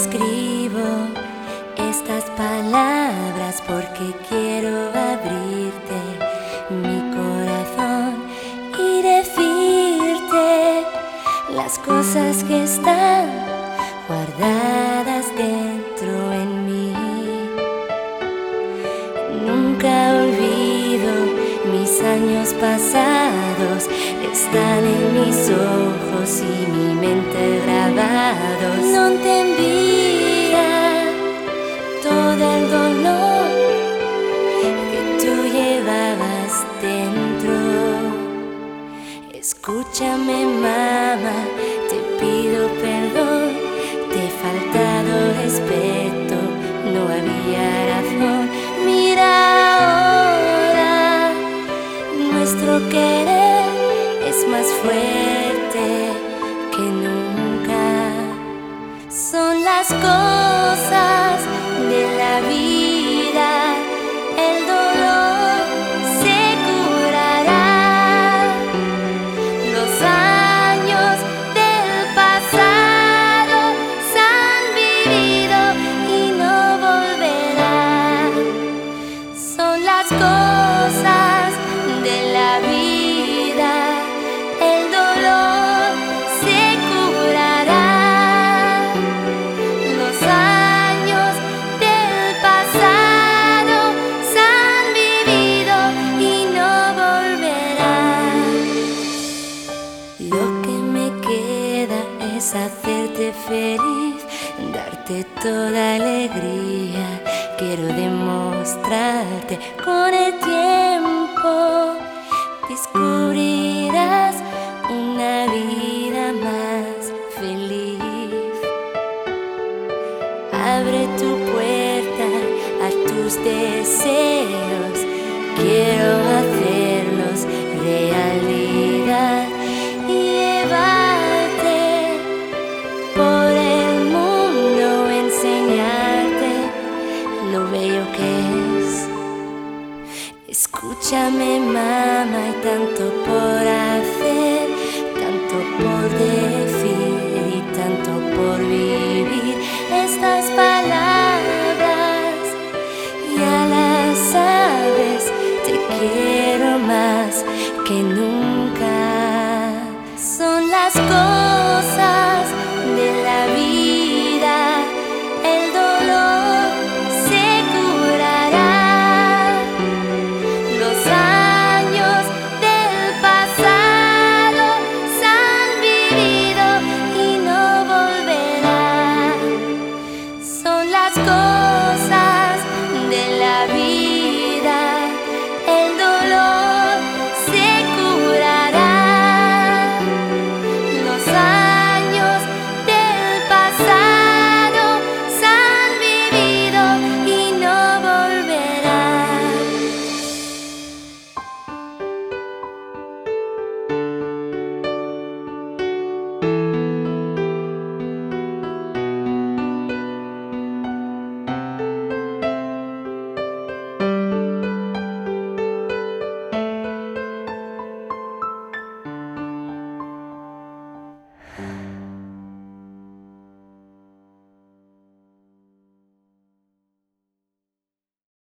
escribo estas palabras porque quiero abrirte mi corazón y decirte las cosas que están guardadas dentro en mí. Nunca olvido mis años pasados, están en mis ojos y mi mente grabados. No te envía todo el dolor que tú llevabas dentro. Escúchame, mamá, te pido perdón, te he faltado respeto, no había razón. Mira ahora, nuestro querer es más fuerte que nunca. Son las cosas de la vida, el dolor se curará. Los años del pasado se han vivido y no volverán. Son las cosas de la vida, el dolor se curará. Los años del pasado se han vivido y no volverán. Lo que me queda es hacerte feliz, darte toda alegría. Quiero demostrarte con el tiempo, descubrirás una vida más feliz. Abre tu puerta a tus deseos, quiero hacerlos realidad y llevarte por el mundo, enseñarte lo bello que es. Escúchame, mamá, hay tanto por hacer, tanto por decir y tanto por vivir. Estas palabras ya las sabes, te quiero más que nunca. Son las cosas